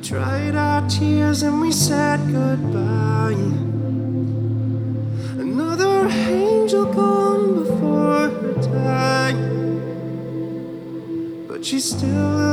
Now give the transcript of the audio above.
dried our tears and we said goodbye. Another angel gone before her time, but she's still